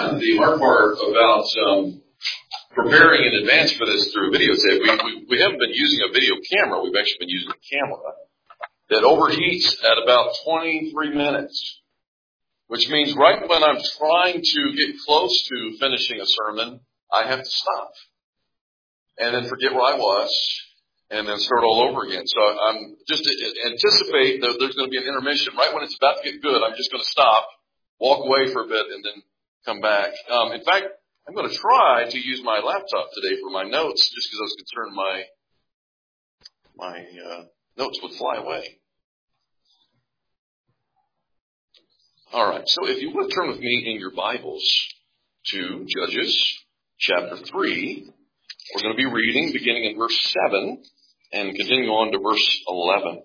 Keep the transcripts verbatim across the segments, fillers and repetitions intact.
the hard part about um, preparing in advance for this through a videotape, we, we, we haven't been using a video camera. We've actually been using a camera that overheats at about twenty-three minutes, which means right when I'm trying to get close to finishing a sermon, I have to stop and then forget where I was and then start all over again. So I'm just anticipate that there's going to be an intermission. Right when it's about to get good, I'm just going to stop, walk away for a bit, and then come back. Um, in fact, I'm going to try to use my laptop today for my notes, just because I was concerned my my uh, notes would fly away. All right, so if you would turn with me in your Bibles to Judges chapter three, we're going to be reading beginning in verse seven and continuing on to verse eleven.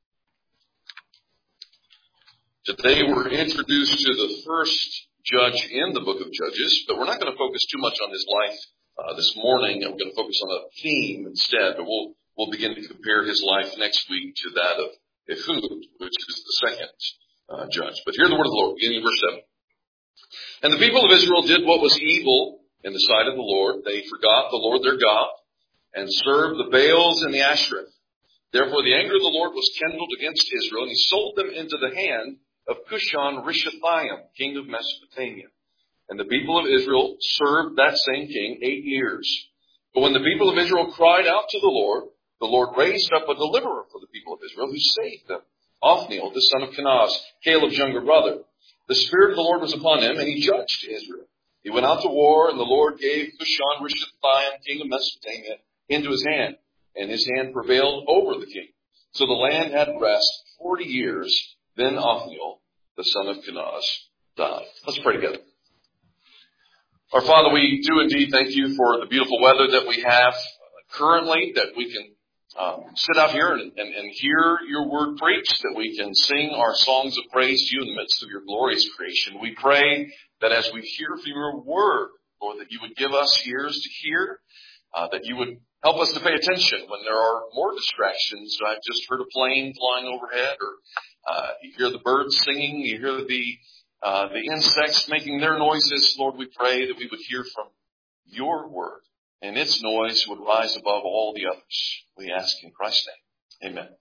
Today we're introduced to the first judge in the book of Judges, but we're not going to focus too much on his life uh, this morning. We're going to focus on a theme instead, but we'll we'll begin to compare his life next week to that of Ehud, which is the second uh, judge. But hear the word of the Lord, beginning in verse seven. And the people of Israel did what was evil in the sight of the Lord. They forgot the Lord their God and served the Baals and the Ashereth. Therefore the anger of the Lord was kindled against Israel, and he sold them into the hand of Cushan-Rishathaim, king of Mesopotamia. And the people of Israel served that same king eight years. But when the people of Israel cried out to the Lord, the Lord raised up a deliverer for the people of Israel who saved them, Othniel, the son of Kenaz, Caleb's younger brother. The Spirit of the Lord was upon him, and he judged Israel. He went out to war, and the Lord gave Cushan-Rishathaim, king of Mesopotamia, into his hand, and his hand prevailed over the king. So the land had rest forty years. Then Othniel, the son of Kenaz, died. Let's pray together. Our Father, we do indeed thank you for the beautiful weather that we have currently, that we can um, sit out here and, and, and hear your word preached, that we can sing our songs of praise to you in the midst of your glorious creation. We pray that as we hear from your word, Lord, that you would give us ears to hear, uh, that you would help us to pay attention when there are more distractions. I've just heard a plane flying overhead, or uh, you hear the birds singing, you hear the uh, the insects making their noises. Lord, we pray that we would hear from your word, and its noise would rise above all the others. We ask in Christ's name. Amen.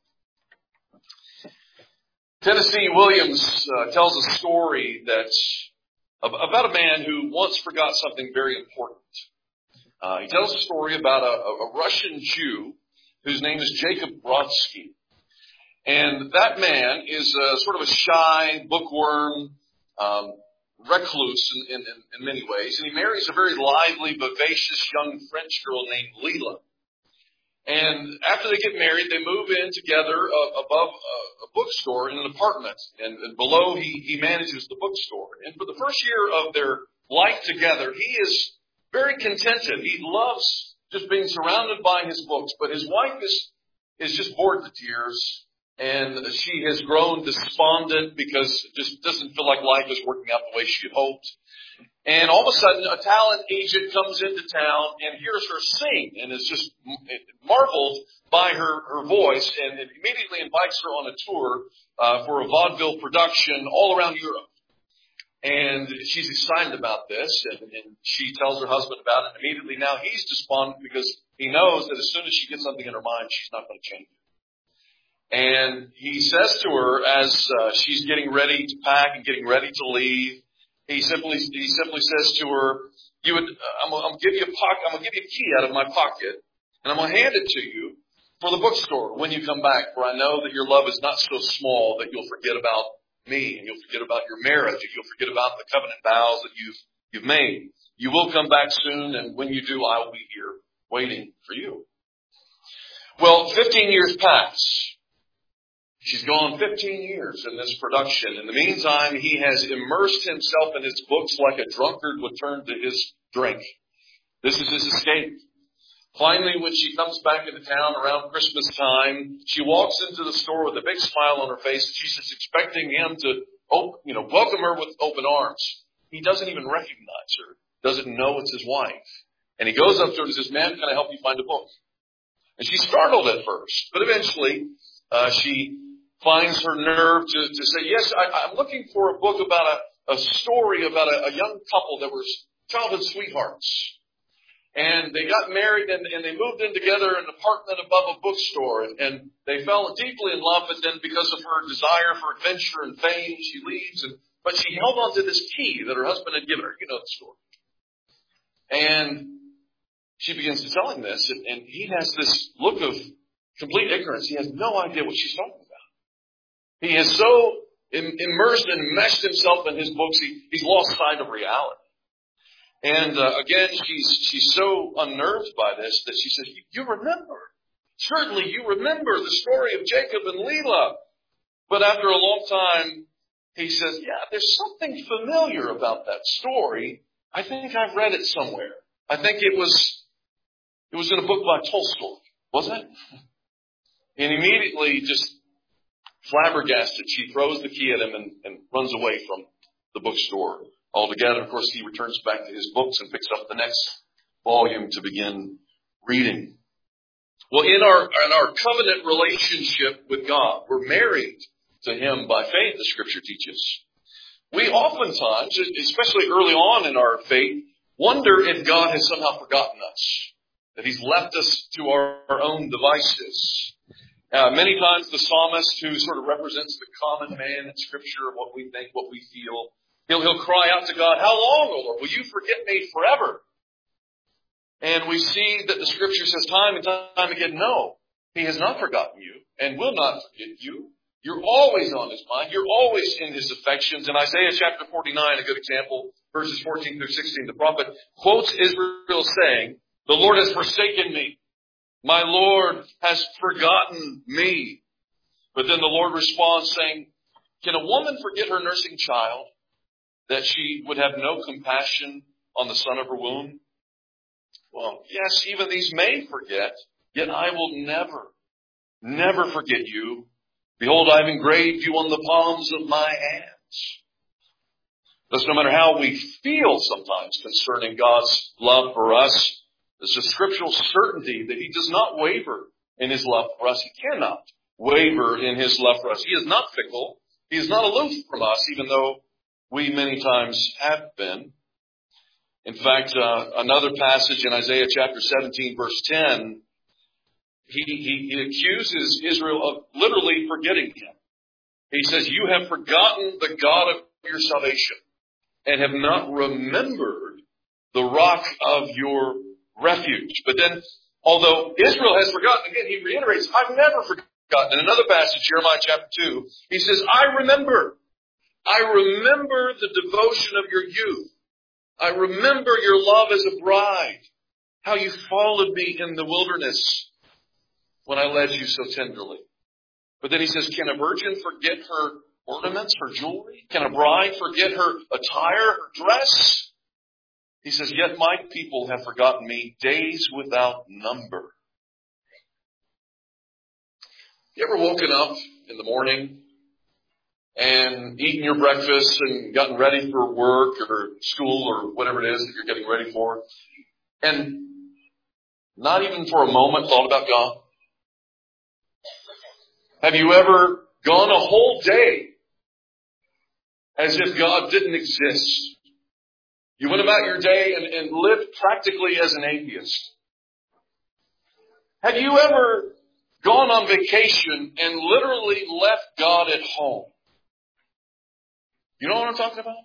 Tennessee Williams uh, tells a story that's about a man who once forgot something very important. Uh, he tells a story about a, a Russian Jew whose name is Jacob Brodsky. And that man is a, sort of a shy, bookworm, um, recluse in, in, in many ways. And he marries a very lively, vivacious young French girl named Leela. And after they get married, they move in together uh, above a, a bookstore in an apartment. And, and below, he, he manages the bookstore. And for the first year of their life together, he is very contented. He loves just being surrounded by his books. But his wife is, is just bored to tears. And she has grown despondent because it just doesn't feel like life is working out the way she had hoped. And all of a sudden, a talent agent comes into town and hears her sing and is just marveled by her, her voice, and immediately invites her on a tour uh, for a vaudeville production all around Europe. And she's excited about this, and, and she tells her husband about it. Immediately now he's despondent because he knows that as soon as she gets something in her mind, she's not going to change it. And he says to her as uh, she's getting ready to pack and getting ready to leave, he simply he simply says to her, "You would, uh, I'm, I'm gonna give you a pocket, I'm gonna give you a key out of my pocket, and I'm gonna hand it to you for the bookstore when you come back. For I know that your love is not so small that you'll forget about me, and you'll forget about your marriage, and you'll forget about the covenant vows that you've you've made. You will come back soon, and when you do, I will be here waiting for you." Well, fifteen years pass. She's gone fifteen years in this production. In the meantime, he has immersed himself in his books like a drunkard would turn to his drink. This is his escape. Finally, when she comes back into town around Christmas time, she walks into the store with a big smile on her face. She's just expecting him to, open, you know, welcome her with open arms. He doesn't even recognize her, doesn't know it's his wife. And he goes up to her and says, "Ma'am, can I help you find a book?" And she's startled at first, but eventually uh, she finds her nerve to, to say, "Yes, I, I'm looking for a book about a, a story about a, a young couple that were childhood sweethearts. And they got married and, and they moved in together in an apartment above a bookstore. And, and they fell deeply in love, but then because of her desire for adventure and fame, she leaves. And, but she held on to this key that her husband had given her. You know the story. And she begins to tell him this, and, and he has this look of complete ignorance. He has no idea what she's talking about. He is so im- immersed and enmeshed himself in his books, he, he's lost sight of reality. And uh, again, she's she's so unnerved by this that she says, you, you remember. Certainly you remember the story of Jacob and Leah. But after a long time, he says, yeah, there's something familiar about that story. I think I've read it somewhere. I think it was it was in a book by Tolstoy, wasn't it? And immediately, just flabbergasted, she throws the key at him and, and runs away from the bookstore altogether. Of course, he returns back to his books and picks up the next volume to begin reading. Well, in our in our covenant relationship with God, we're married to Him by faith, the Scripture teaches. We oftentimes, especially early on in our faith, wonder if God has somehow forgotten us, that He's left us to our, our own devices. Uh, many times the psalmist, who sort of represents the common man in Scripture, what we think, what we feel, he'll, he'll cry out to God, how long, O Lord? Will you forget me forever? And we see that the Scripture says time and time again, no, He has not forgotten you and will not forget you. You're always on His mind. You're always in His affections. In Isaiah chapter forty-nine, a good example, verses fourteen through sixteen, the prophet quotes Israel saying, the Lord has forsaken me. My Lord has forgotten me. But then the Lord responds saying, can a woman forget her nursing child, that she would have no compassion on the son of her womb? Well, yes, even these may forget, yet I will never, never forget you. Behold, I have engraved you on the palms of my hands. Thus, no matter how we feel sometimes concerning God's love for us, there's a scriptural certainty that He does not waver in His love for us. He cannot waver in His love for us. He is not fickle. He is not aloof from us, even though we many times have been. In fact, uh, another passage in Isaiah chapter seventeen, verse ten, he, he, he accuses Israel of literally forgetting Him. He says, you have forgotten the God of your salvation and have not remembered the rock of your refuge. But then, although Israel has forgotten, again, he reiterates, I've never forgotten. In another passage, Jeremiah chapter two, he says, I remember. I remember the devotion of your youth. I remember your love as a bride, how you followed me in the wilderness when I led you so tenderly. But then he says, can a virgin forget her ornaments, her jewelry? Can a bride forget her attire, her dress? He says, yet my people have forgotten me days without number. You ever woken up in the morning and eaten your breakfast and gotten ready for work or school or whatever it is that you're getting ready for, and not even for a moment thought about God? Have you ever gone a whole day as if God didn't exist? You went about your day and, and lived practically as an atheist. Have you ever gone on vacation and literally left God at home? You know what I'm talking about?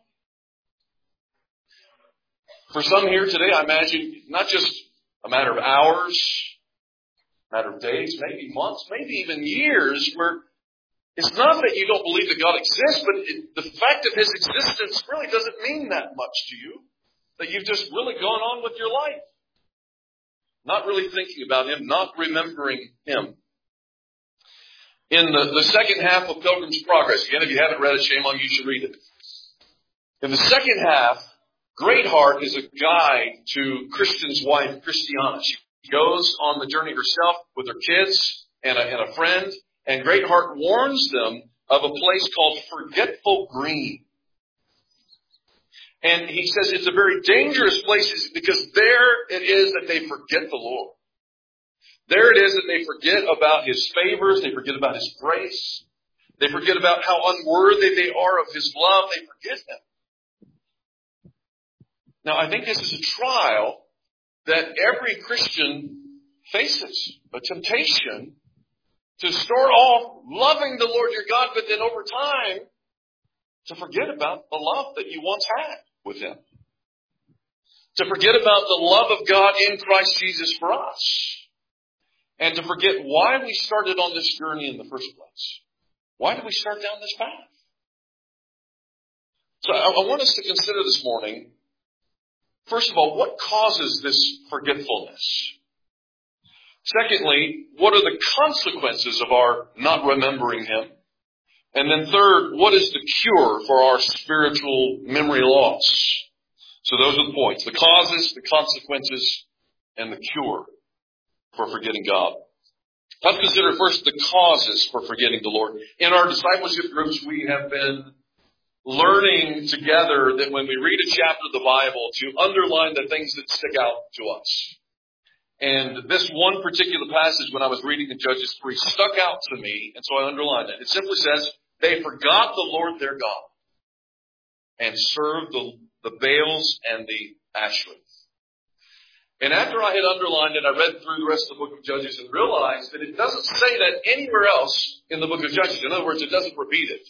For some here today, I imagine not just a matter of hours, a matter of days, maybe months, maybe even years, where it's not that you don't believe that God exists, but it, the fact of His existence really doesn't mean that much to you. That you've just really gone on with your life. Not really thinking about Him, not remembering Him. In the, the second half of Pilgrim's Progress, again, if you haven't read it, shame on you, you should read it. In the second half, Greatheart is a guide to Christian's wife, Christiana. She goes on the journey herself with her kids and a, and a friend, and Greatheart warns them of a place called Forgetful Green. And he says it's a very dangerous place because there it is that they forget the Lord. There it is that they forget about His favors. They forget about His grace. They forget about how unworthy they are of His love. They forget Him. Now, I think this is a trial that every Christian faces, a temptation to start off loving the Lord your God, but then over time to forget about the love that you once had with Him. To forget about the love of God in Christ Jesus for us. And to forget why we started on this journey in the first place. Why did we start down this path? So I, I want us to consider this morning, first of all, what causes this forgetfulness? Secondly, what are the consequences of our not remembering Him? And then third, what is the cure for our spiritual memory loss? So those are the points. The causes, the consequences, and the cure for forgetting God. Let's consider first the causes for forgetting the Lord. In our discipleship groups, we have been learning together that when we read a chapter of the Bible, to underline the things that stick out to us. And this one particular passage, when I was reading in Judges three, stuck out to me, and so I underlined it. It simply says, they forgot the Lord their God and served the, the Baals and the Ashtoreth. And after I had underlined it, I read through the rest of the book of Judges and realized that it doesn't say that anywhere else in the book of Judges. In other words, it doesn't repeat it.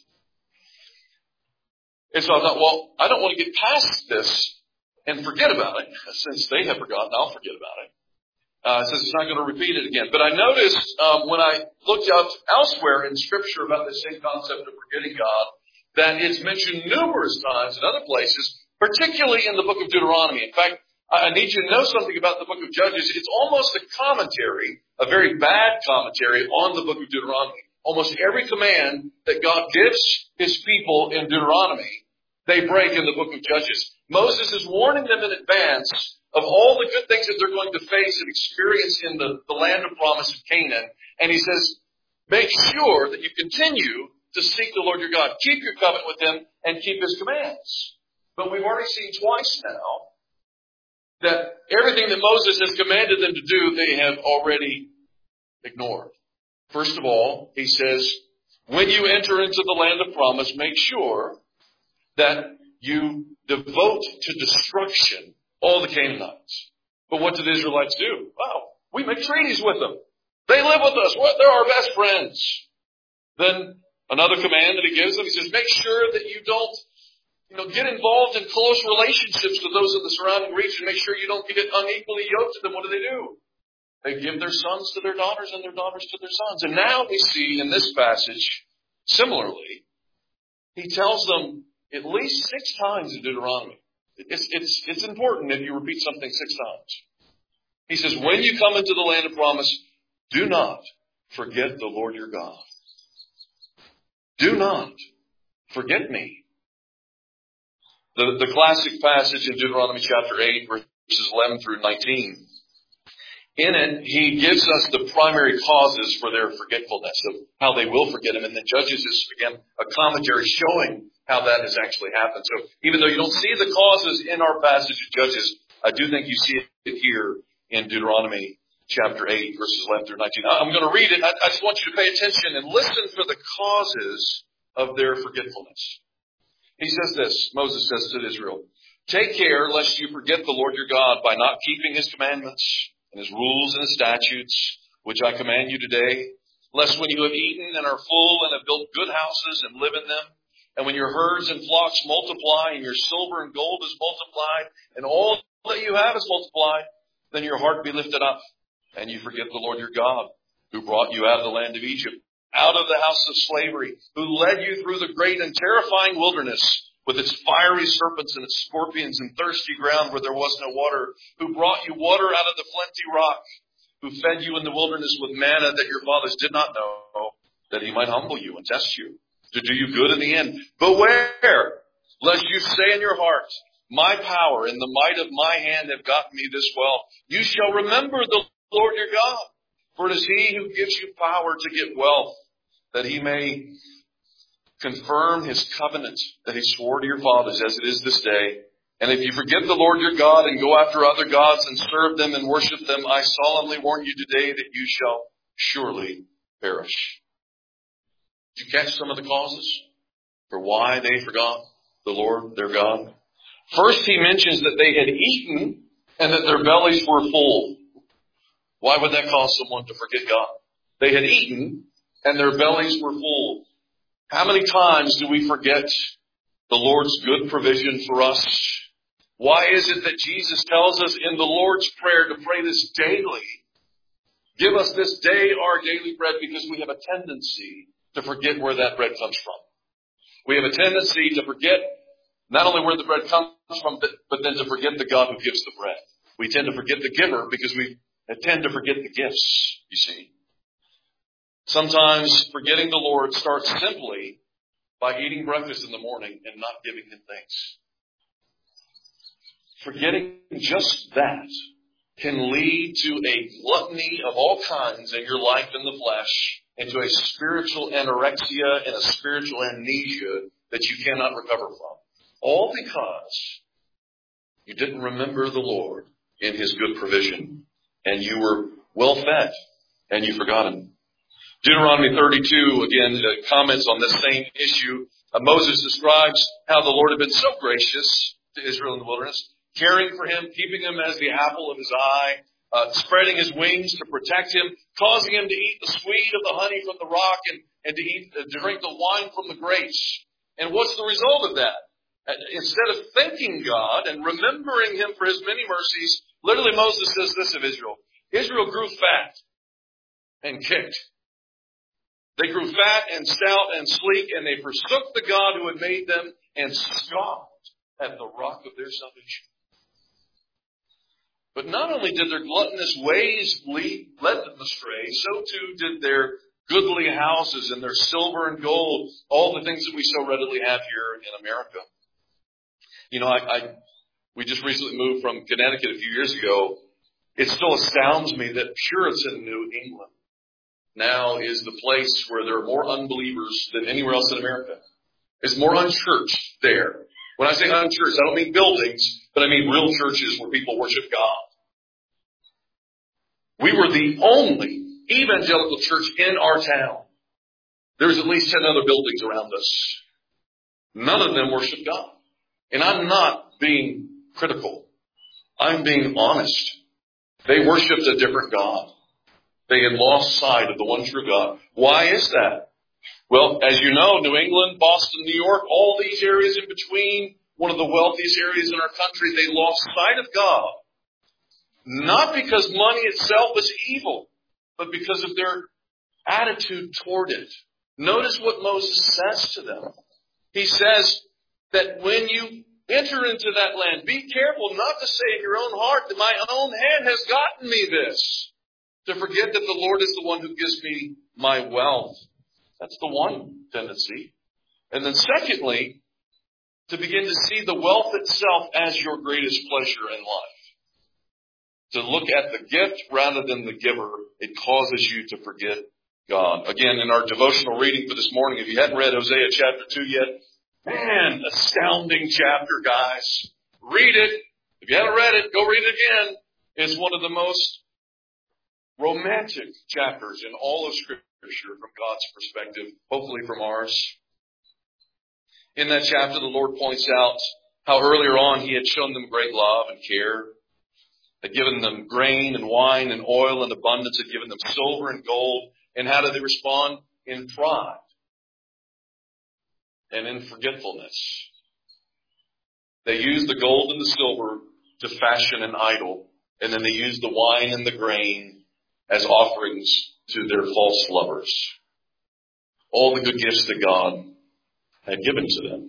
And so I thought, well, I don't want to get past this and forget about it. Since they have forgotten, I'll forget about it. Uh, it says it's not going to repeat it again. But I noticed um, when I looked out elsewhere in Scripture about the same concept of forgetting God, that it's mentioned numerous times in other places, particularly in the book of Deuteronomy. In fact, I need you to know something about the book of Judges. It's almost a commentary, a very bad commentary on the book of Deuteronomy. Almost every command that God gives His people in Deuteronomy, they break in the book of Judges. Moses is warning them in advance of all the good things that they're going to face and experience in the, the land of promise of Canaan. And he says, make sure that you continue to seek the Lord your God. Keep your covenant with Him and keep His commands. But we've already seen twice now that everything that Moses has commanded them to do, they have already ignored. First of all, he says, when you enter into the land of promise, make sure that you devote to destruction all the Canaanites. But what did the Israelites do? Well, we make treaties with them. They live with us. They're our best friends. Then another command that he gives them, he says, make sure that you don't You know, get involved in close relationships with those in the surrounding region. Make sure you don't get unequally yoked to them. What do they do? They give their sons to their daughters and their daughters to their sons. And now we see in this passage, similarly, he tells them at least six times in Deuteronomy. It's, it's, it's important if you repeat something six times. He says, when you come into the land of promise, do not forget the Lord your God. Do not forget me. The, the classic passage in Deuteronomy chapter eight, verses eleven through nineteen. In it, he gives us the primary causes for their forgetfulness, of how they will forget Him. And then Judges is, again, a commentary showing how that has actually happened. So even though you don't see the causes in our passage of Judges, I do think you see it here in Deuteronomy chapter eight, verses eleven through nineteen. I'm going to read it. I, I just want you to pay attention and listen for the causes of their forgetfulness. He says this, Moses says to Israel, take care lest you forget the Lord your God by not keeping His commandments and His rules and His statutes, which I command you today, lest when you have eaten and are full and have built good houses and live in them, and when your herds and flocks multiply and your silver and gold is multiplied and all that you have is multiplied, then your heart be lifted up and you forget the Lord your God, who brought you out of the land of Egypt, out of the house of slavery, who led you through the great and terrifying wilderness with its fiery serpents and its scorpions and thirsty ground where there was no water, who brought you water out of the flinty rock, who fed you in the wilderness with manna that your fathers did not know, that He might humble you and test you, to do you good in the end. Beware, lest you say in your heart, my power and the might of my hand have gotten me this well. You shall remember the Lord your God, for it is He who gives you power to get wealth, that He may confirm His covenant that He swore to your fathers as it is this day. And if you forget the Lord your God and go after other gods and serve them and worship them, I solemnly warn you today that you shall surely perish. Did you catch some of the causes for why they forgot the Lord their God? First, he mentions that they had eaten and that their bellies were full. Why would that cause someone to forget God? They had eaten and their bellies were full. How many times do we forget the Lord's good provision for us? Why is it that Jesus tells us in the Lord's Prayer to pray this daily? Give us this day our daily bread, because we have a tendency to forget where that bread comes from. We have a tendency to forget not only where the bread comes from, but then to forget the God who gives the bread. We tend to forget the giver because we tend to forget the gifts, you see. Sometimes forgetting the Lord starts simply by eating breakfast in the morning and not giving Him thanks. Forgetting just that can lead to a gluttony of all kinds in your life in the flesh, and to a spiritual anorexia and a spiritual amnesia that you cannot recover from. All because you didn't remember the Lord in His good provision, and you were well fed, and you forgot Him. Deuteronomy thirty-two, again, uh, comments on this same issue. Uh, Moses describes how the Lord had been so gracious to Israel in the wilderness, caring for him, keeping him as the apple of His eye, uh, spreading His wings to protect him, causing him to eat the sweet of the honey from the rock, and, and to eat, uh, to drink the wine from the grapes. And what's the result of that? Uh, instead of thanking God and remembering Him for His many mercies, literally Moses says this of Israel: Israel grew fat and kicked. They grew fat and stout and sleek, and they forsook the God who had made them and scoffed at the rock of their salvation. But not only did their gluttonous ways lead, led them astray, so too did their goodly houses and their silver and gold, all the things that we so readily have here in America. You know, I, I we just recently moved from Connecticut a few years ago. It still astounds me that Puritan New England now is the place where there are more unbelievers than anywhere else in America. There's more unchurched there. When I say unchurched, I don't mean buildings, but I mean real churches where people worship God. We were the only evangelical church in our town. There's at least ten other buildings around us. None of them worship God. And I'm not being critical. I'm being honest. They worshiped a different God. They had lost sight of the one true God. Why is that? Well, as you know, New England, Boston, New York, all these areas in between, one of the wealthiest areas in our country, they lost sight of God. Not because money itself was evil, but because of their attitude toward it. Notice what Moses says to them. He says that when you enter into that land, be careful not to say in your own heart that my own hand has gotten me this. To forget that the Lord is the one who gives me my wealth. That's the one tendency. And then secondly, to begin to see the wealth itself as your greatest pleasure in life. To look at the gift rather than the giver, it causes you to forget God. Again, in our devotional reading for this morning, if you hadn't read Hosea chapter two yet, man, astounding chapter, guys. Read it. If you haven't read it, go read it again. It's one of the most romantic chapters in all of Scripture from God's perspective, hopefully from ours. In that chapter, the Lord points out how earlier on He had shown them great love and care, had given them grain and wine and oil in abundance, had given them silver and gold. And how do they respond? In pride and in forgetfulness. They use the gold and the silver to fashion an idol, and then they use the wine and the grain as offerings to their false lovers. All the good gifts that God had given to them.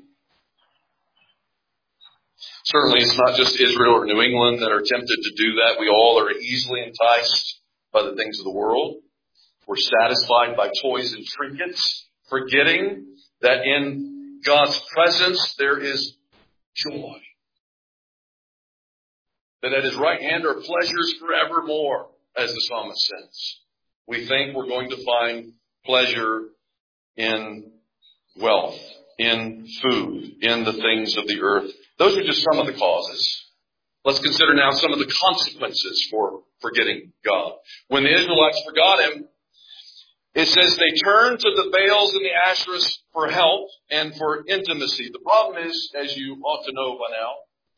Certainly it's not just Israel or New England that are tempted to do that. We all are easily enticed by the things of the world. We're satisfied by toys and trinkets, forgetting that in God's presence there is joy. That at His right hand are pleasures forevermore, as the psalmist says. We think we're going to find pleasure in wealth, in food, in the things of the earth. Those are just some of the causes. Let's consider now some of the consequences for forgetting God. When the Israelites forgot Him, it says they turned to the Baals and the Asherahs for help and for intimacy. The problem is, as you ought to know by now,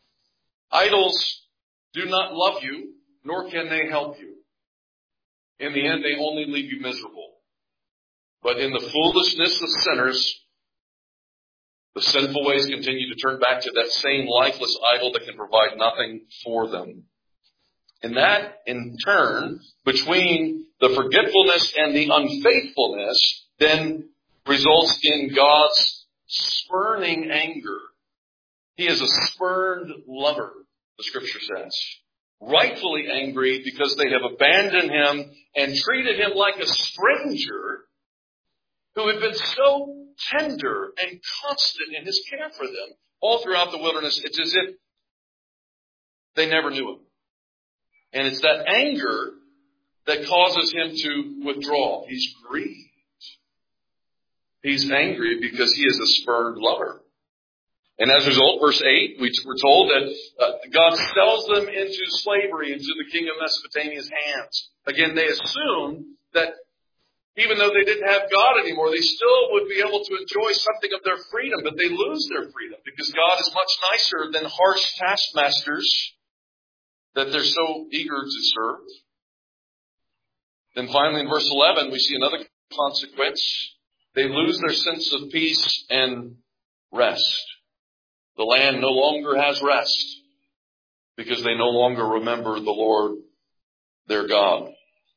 Idols do not love you, nor can they help you. In the end, they only leave you miserable. But in the foolishness of sinners, the sinful ways continue to turn back to that same lifeless idol that can provide nothing for them. And that, in turn, between the forgetfulness and the unfaithfulness, then results in God's spurning anger. He is a spurned lover, the Scripture says. Rightfully angry because they have abandoned Him and treated Him like a stranger who had been so tender and constant in His care for them all throughout the wilderness. It's as if they never knew Him. And it's that anger that causes Him to withdraw. He's grieved. He's angry because He is a spurned lover. And as a result, verse eight, we we're told that uh, God sells them into slavery, into the king of Mesopotamia's hands. Again, they assume that even though they didn't have God anymore, they still would be able to enjoy something of their freedom, but they lose their freedom because God is much nicer than harsh taskmasters that they're so eager to serve. Then finally in verse eleven, we see another consequence. They lose their sense of peace and rest. The land no longer has rest because they no longer remember the Lord, their God.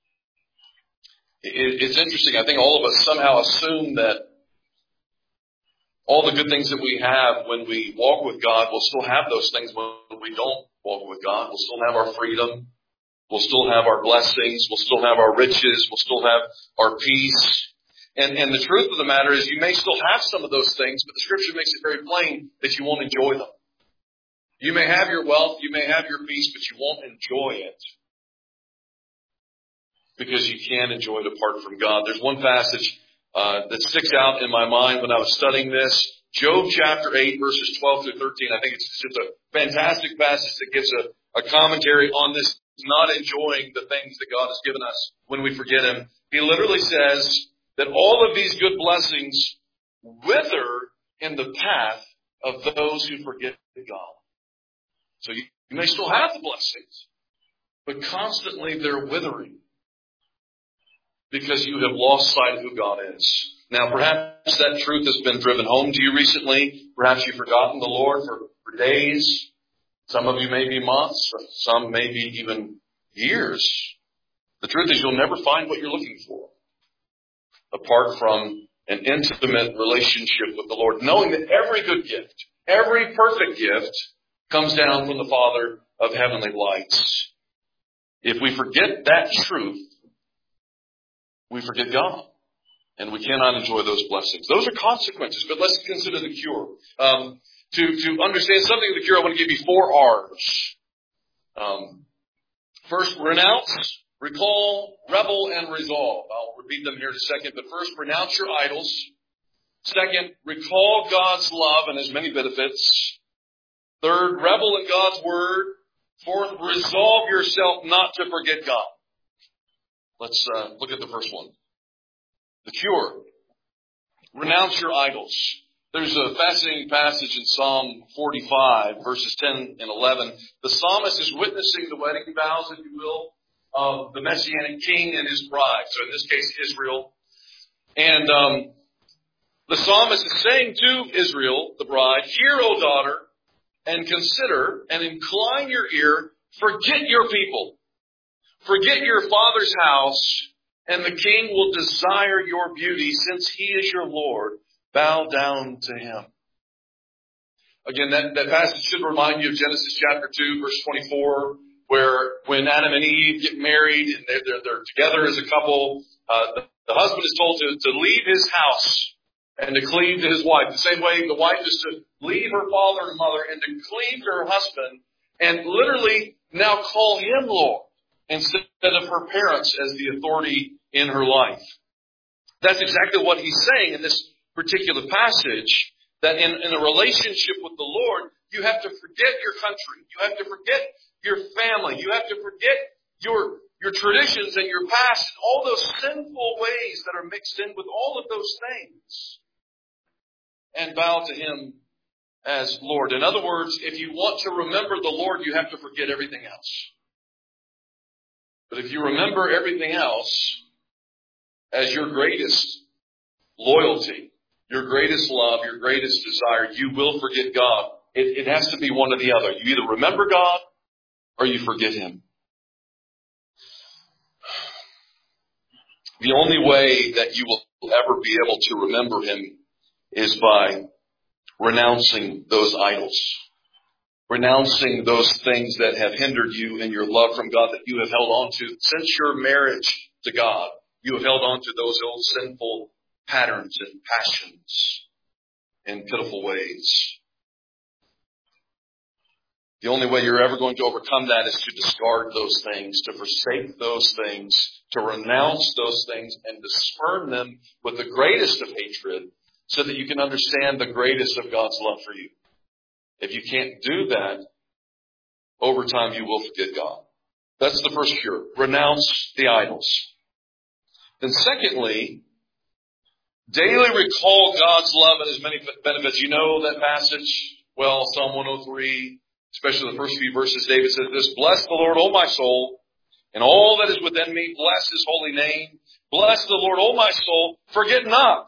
It's interesting. I think all of us somehow assume that all the good things that we have when we walk with God, we'll still have those things when we don't walk with God. We'll still have our freedom. We'll still have our blessings. We'll still have our riches. We'll still have our peace. And, and the truth of the matter is you may still have some of those things, but the Scripture makes it very plain that you won't enjoy them. You may have your wealth, you may have your peace, but you won't enjoy it because you can't enjoy it apart from God. There's one passage uh, that sticks out in my mind when I was studying this. Job chapter eight, verses twelve through thirteen. I think it's just a fantastic passage that gives a, a commentary on this not enjoying the things that God has given us when we forget Him. He literally says that all of these good blessings wither in the path of those who forget God. So you, you may still have the blessings, but constantly they're withering because you have lost sight of who God is. Now, perhaps that truth has been driven home to you recently. Perhaps you've forgotten the Lord for, for days. Some of you may be months, some may be even years. The truth is you'll never find what you're looking for apart from an intimate relationship with the Lord, knowing that every good gift, every perfect gift comes down from the Father of heavenly lights. If we forget that truth, we forget God. And we cannot enjoy those blessings. Those are consequences, but let's consider the cure. Um, to, to understand something of the cure, I want to give you four R's. Um, first, renounce, recall, rebel, and resolve. I'll repeat them here in a second, but first, renounce your idols. Second, recall God's love and His many benefits. Third, revel in God's word. Fourth, resolve yourself not to forget God. Let's uh, look at the first one. The cure. Renounce your idols. There's a fascinating passage in Psalm forty-five, verses ten and eleven. The psalmist is witnessing the wedding vows, if you will, of the Messianic king and his bride. So in this case, Israel. And um, the psalmist is saying to Israel, the bride, "Hear, O daughter, and consider and incline your ear. Forget your people. Forget your father's house, and the king will desire your beauty, since he is your Lord. Bow down to him." Again, that, that passage should remind you of Genesis chapter two, verse twenty-four, where when Adam and Eve get married and they're, they're, they're together as a couple, uh, the, the husband is told to, to leave his house and to cleave to his wife. The same way the wife is to leave her father and mother and to cleave to her husband and literally now call him Lord instead of her parents as the authority in her life. That's exactly what he's saying in this particular passage, that in, in a relationship with the Lord, you have to forget your country. You have to forget your family. You have to forget your, your traditions and your past and all those sinful ways that are mixed in with all of those things, and bow to him as Lord. In other words, if you want to remember the Lord, you have to forget everything else. But if you remember everything else as your greatest loyalty, your greatest love, your greatest desire, you will forget God. It, it has to be one or the other. You either remember God or you forget Him. The only way that you will ever be able to remember Him is by renouncing those idols. Renouncing those things that have hindered you in your love from God, that you have held on to since your marriage to God. You have held on to those old sinful patterns and passions in pitiful ways. The only way you're ever going to overcome that is to discard those things, to forsake those things, to renounce those things, and to spurn them with the greatest of hatred so that you can understand the greatest of God's love for you. If you can't do that, over time you will forget God. That's the first cure. Renounce the idols. Then secondly, daily recall God's love and His many benefits. You know that passage well, Psalm one oh three, especially the first few verses. David says this: "Bless the Lord, O my soul, and all that is within me. Bless His holy name. Bless the Lord, O my soul. Forget not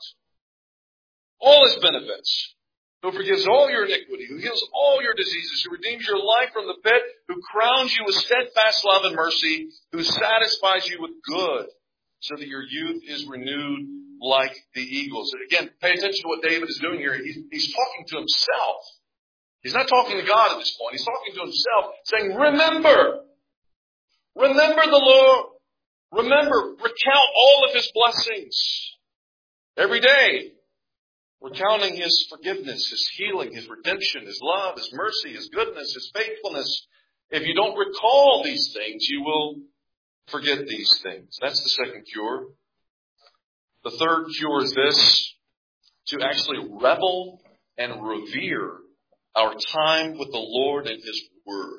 all His benefits, who forgives all your iniquity, who heals all your diseases, who redeems your life from the pit, who crowns you with steadfast love and mercy, who satisfies you with good, so that your youth is renewed like the eagles." And again, pay attention to what David is doing here. He's, he's talking to himself. He's not talking to God at this point. He's talking to himself, saying, remember. Remember the Lord. Remember, recount all of His blessings every day. Recounting His forgiveness, His healing, His redemption, His love, His mercy, His goodness, His faithfulness. If you don't recall these things, you will forget these things. That's the second cure. The third cure is this: to actually revel and revere our time with the Lord and His Word.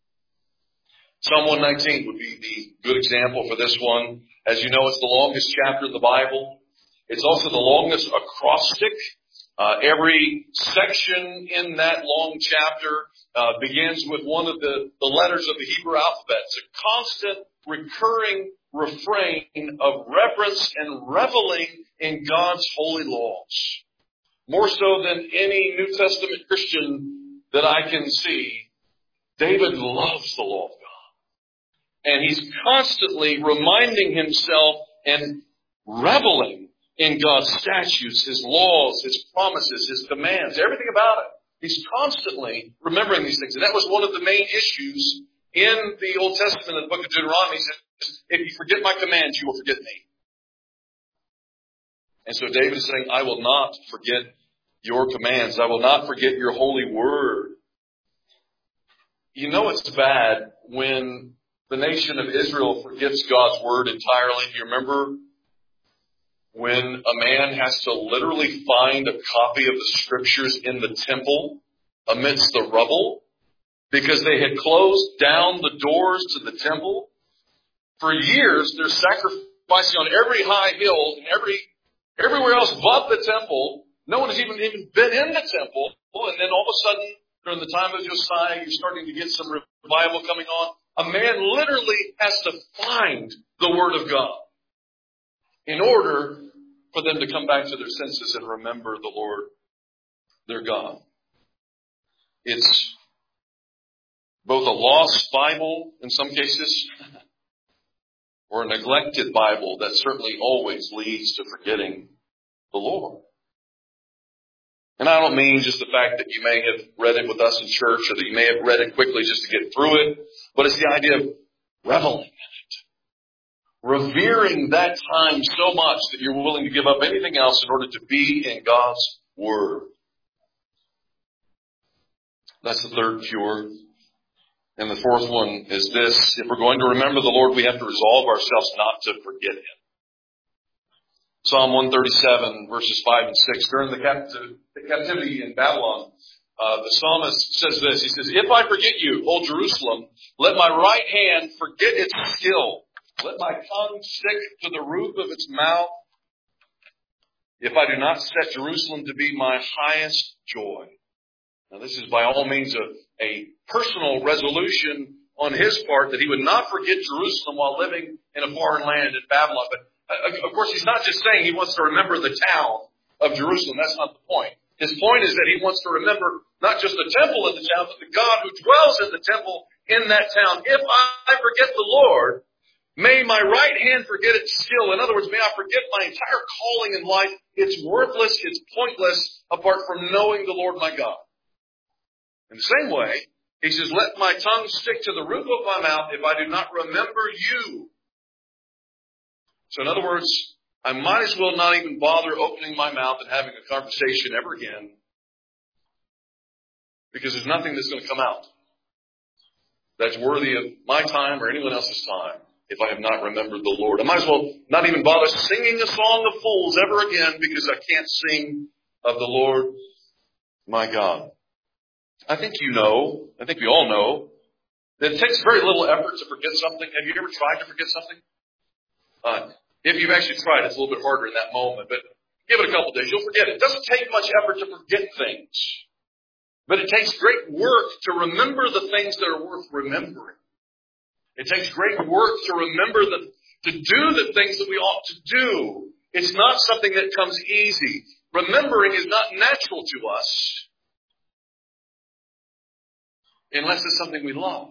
Psalm one nineteen would be the good example for this one. As you know, it's the longest chapter in the Bible. It's also the longest acrostic. Uh, every section in that long chapter uh, begins with one of the, the letters of the Hebrew alphabet. It's a constant, recurring refrain of reverence and reveling in God's holy laws. More so than any New Testament Christian that I can see, David loves the law of God. And he's constantly reminding himself and reveling in God's statutes, His laws, His promises, His commands, everything about it. He's constantly remembering these things. And that was one of the main issues in the Old Testament, in the book of Deuteronomy. He says, if you forget my commands, you will forget me. And so David is saying, I will not forget your commands. I will not forget your holy word. You know it's bad when the nation of Israel forgets God's word entirely. Do you remember when a man has to literally find a copy of the scriptures in the temple amidst the rubble because they had closed down the doors to the temple? For years, they're sacrificing on every high hill and every everywhere else but the temple. No one has even, even been in the temple. And then all of a sudden, during the time of Josiah, you're starting to get some revival coming on. A man literally has to find the Word of God in order for them to come back to their senses and remember the Lord, their God. It's both a lost Bible in some cases or a neglected Bible that certainly always leads to forgetting the Lord. And I don't mean just the fact that you may have read it with us in church or that you may have read it quickly just to get through it, but it's the idea of reveling in it. Revering that time so much that you're willing to give up anything else in order to be in God's Word. That's the third cure. And the fourth one is this: if we're going to remember the Lord, we have to resolve ourselves not to forget Him. Psalm one thirty-seven, verses five and six. During the, capti- the captivity in Babylon, uh, the psalmist says this. He says, "If I forget you, O Jerusalem, let my right hand forget its skill. Let my tongue stick to the roof of its mouth. If I do not set Jerusalem to be my highest joy." Now, this is by all means a, a personal resolution on his part that he would not forget Jerusalem while living in a foreign land in Babylon. But, uh, of course, he's not just saying he wants to remember the town of Jerusalem. That's not the point. His point is that he wants to remember not just the temple in the town, but the God who dwells in the temple in that town. If I forget the Lord, may my right hand forget its skill. In other words, may I forget my entire calling in life. It's worthless, it's pointless apart from knowing the Lord my God. In the same way, he says, let my tongue stick to the roof of my mouth if I do not remember you. So in other words, I might as well not even bother opening my mouth and having a conversation ever again, because there's nothing that's going to come out that's worthy of my time or anyone else's time if I have not remembered the Lord. I might as well not even bother singing a song of fools ever again, because I can't sing of the Lord my God. I think you know, I think we all know, that it takes very little effort to forget something. Have you ever tried to forget something? Uh, if you've actually tried, it's a little bit harder in that moment, but give it a couple days, you'll forget it. It doesn't take much effort to forget things, but it takes great work to remember the things that are worth remembering. It takes great work to remember the, to do the things that we ought to do. It's not something that comes easy. Remembering is not natural to us unless it's something we love.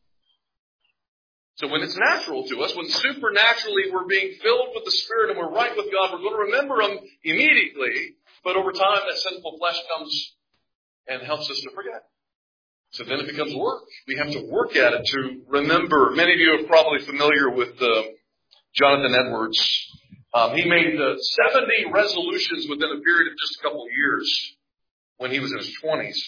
So when it's natural to us, when supernaturally we're being filled with the Spirit and we're right with God, we're going to remember them immediately, but over time that sinful flesh comes and helps us to forget. So then it becomes work. We have to work at it to remember. Many of you are probably familiar with uh, Jonathan Edwards. Um, he made uh, seventy resolutions within a period of just a couple of years when he was in his twenties.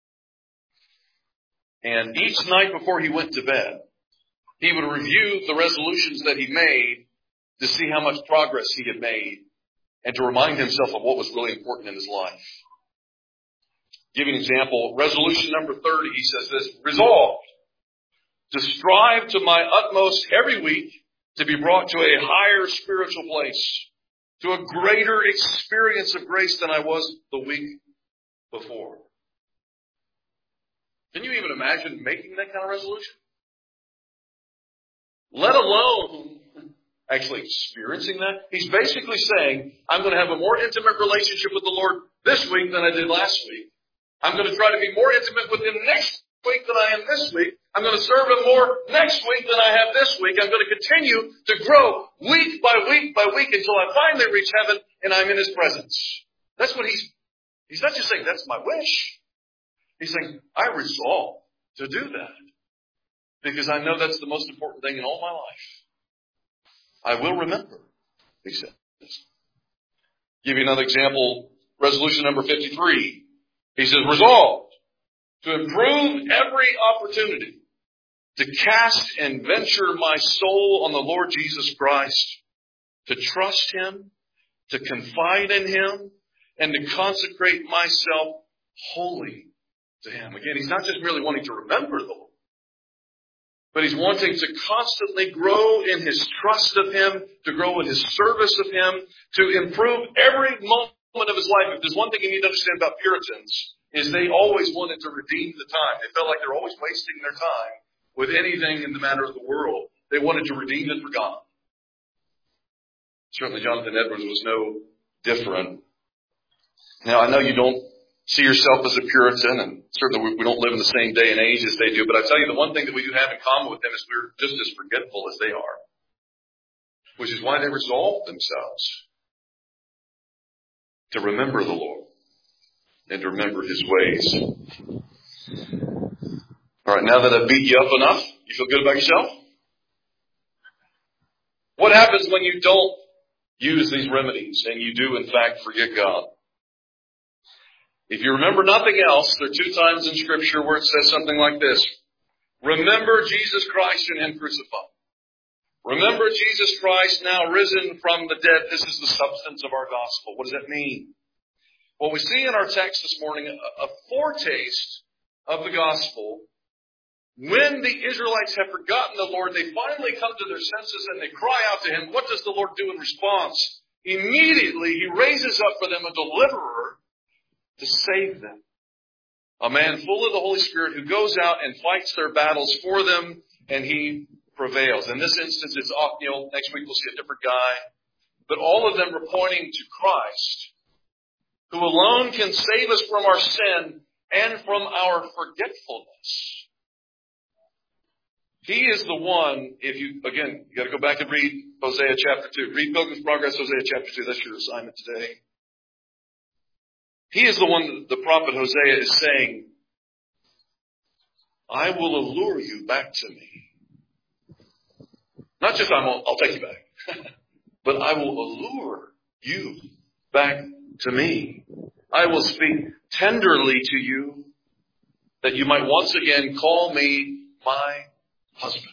And each night before he went to bed, he would review the resolutions that he made to see how much progress he had made and to remind himself of what was really important in his life. Give you an example. Resolution number thirty, he says this: resolved to strive to my utmost every week to be brought to a higher spiritual place, to a greater experience of grace than I was the week before. Can you even imagine making that kind of resolution? Let alone actually experiencing that. He's basically saying, I'm going to have a more intimate relationship with the Lord this week than I did last week. I'm going to try to be more intimate with Him next week than I am this week. I'm going to serve Him more next week than I have this week. I'm going to continue to grow week by week by week until I finally reach heaven and I'm in His presence. That's what he's, he's not just saying that's my wish. He's saying, I resolve to do that because I know that's the most important thing in all my life. I will remember, he says. Give you another example, resolution number fifty-three. He says, resolved to improve every opportunity to cast and venture my soul on the Lord Jesus Christ, to trust Him, to confide in Him, and to consecrate myself wholly to Him. Again, he's not just merely wanting to remember the Lord, but he's wanting to constantly grow in his trust of Him, to grow in his service of Him, to improve every moment of his life. If there's one thing you need to understand about Puritans, is they always wanted to redeem the time. They felt like they were always wasting their time with anything in the matter of the world. They wanted to redeem it for God. Certainly Jonathan Edwards was no different. Now, I know you don't see yourself as a Puritan, and certainly we don't live in the same day and age as they do, but I tell you, the one thing that we do have in common with them is we're just as forgetful as they are, which is why they resolved themselves to remember the Lord and to remember His ways. All right, now that I've beat you up enough, you feel good about yourself? What happens when you don't use these remedies and you do, in fact, forget God? If you remember nothing else, there are two times in Scripture where it says something like this: remember Jesus Christ and Him crucified. Remember Jesus Christ now risen from the dead. This is the substance of our gospel. What does that mean? Well, we see in our text this morning a, a foretaste of the gospel. When the Israelites have forgotten the Lord, they finally come to their senses and they cry out to Him. What does the Lord do in response? Immediately He raises up for them a deliverer to save them. A man full of the Holy Spirit who goes out and fights their battles for them, and he prevails. In this instance, it's Othniel. Next week we'll see a different guy. But all of them are pointing to Christ, who alone can save us from our sin and from our forgetfulness. He is the one, if you, again, you got to go back and read Hosea chapter two. Read Pilgrim's Progress, Hosea chapter two. That's your assignment today. He is the one that the prophet Hosea is saying, I will allure you back to me. Not just I'm, I'll take you back, but I will allure you back to me. I will speak tenderly to you that you might once again call me my husband.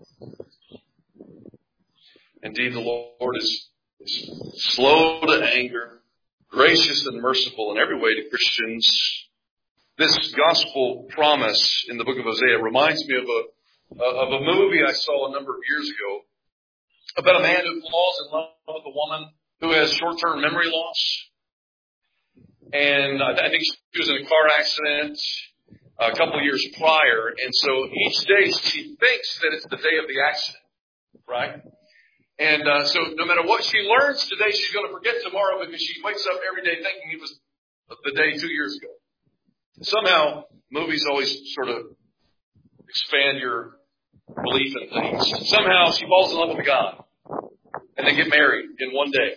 Indeed, the Lord is, is slow to anger, gracious and merciful in every way to Christians. This gospel promise in the book of Hosea reminds me of a, of a movie I saw a number of years ago about a man who falls in love with a woman who has short-term memory loss. And I think she was in a car accident a couple of years prior. And so each day she thinks that it's the day of the accident, right? And uh, so no matter what she learns today, she's going to forget tomorrow because she wakes up every day thinking it was the day two years ago. Somehow, movies always sort of expand your belief in things. Somehow she falls in love with a guy and they get married in one day.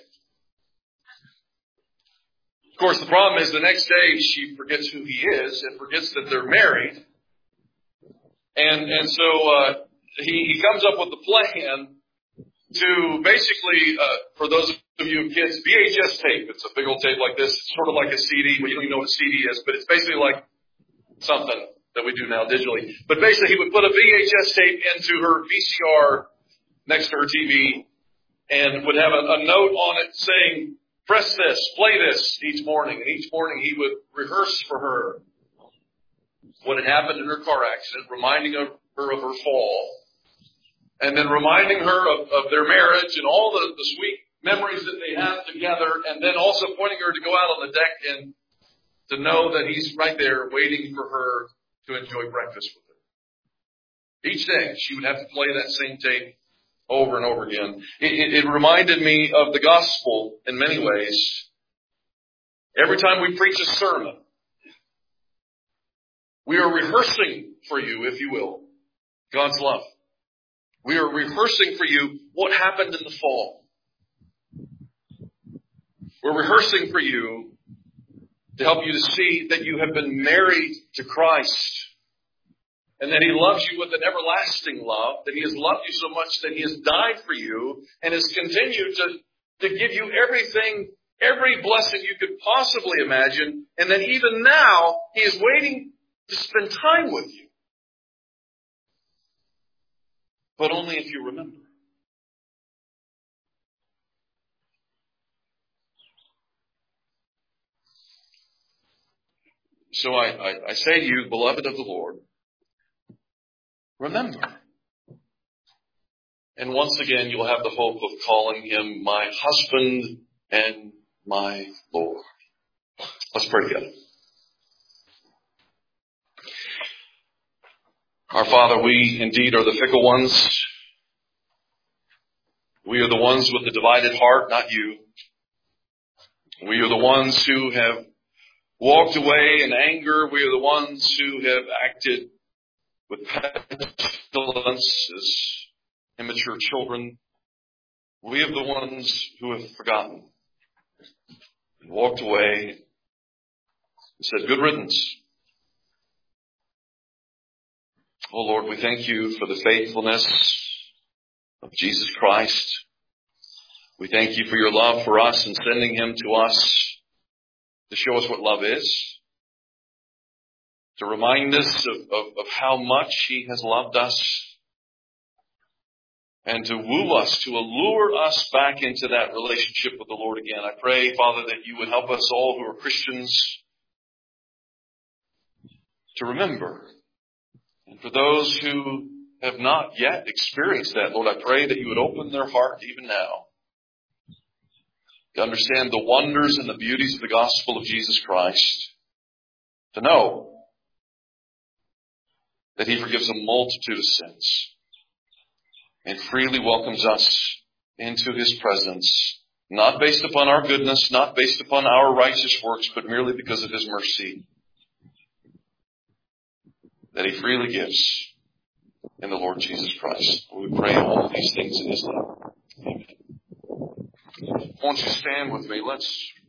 Of course, the problem is the next day she forgets who he is and forgets that they're married. And and so uh, he, he comes up with a plan to basically, uh, for those of you with kids, V H S tape. It's a big old tape like this. It's sort of like a C D. Well, you don't even know what a C D is, but it's basically like something that we do now digitally. But basically, he would put a V H S tape into her V C R next to her T V and would have a, a note on it saying, press this, play this each morning. And each morning he would rehearse for her what had happened in her car accident, reminding her of her fall, and then reminding her of, of their marriage and all the, the sweet memories that they have together, and then also pointing her to go out on the deck and to know that he's right there waiting for her to enjoy breakfast with her. Each day she would have to play that same tape over and over again. It, it, it reminded me of the gospel in many ways. Every time we preach a sermon, we are rehearsing for you, if you will, God's love. We are rehearsing for you what happened in the fall. We're rehearsing for you to help you to see that you have been married to Christ and that He loves you with an everlasting love, that He has loved you so much that He has died for you and has continued to, to give you everything, every blessing you could possibly imagine, and that even now He is waiting to spend time with you. But only if you remember. So I, I, I say to you, beloved of the Lord, remember. And once again, you'll have the hope of calling Him my husband and my Lord. Let's pray together. Our Father, we indeed are the fickle ones. We are the ones with the divided heart, not you. We are the ones who have walked away in anger. We are the ones who have acted with petulance as immature children. We are the ones who have forgotten and walked away and said, good riddance. Oh Lord, we thank you for the faithfulness of Jesus Christ. We thank you for your love for us and sending Him to us to show us what love is, to remind us of, of, of how much He has loved us, and to woo us, to allure us back into that relationship with the Lord again. I pray, Father, that you would help us all who are Christians to remember. And for those who have not yet experienced that, Lord, I pray that you would open their heart even now to understand the wonders and the beauties of the gospel of Jesus Christ, to know that He forgives a multitude of sins and freely welcomes us into His presence, not based upon our goodness, not based upon our righteous works, but merely because of His mercy that He freely gives in the Lord Jesus Christ. We pray all these things in His name. Amen. Won't you stand with me? Let's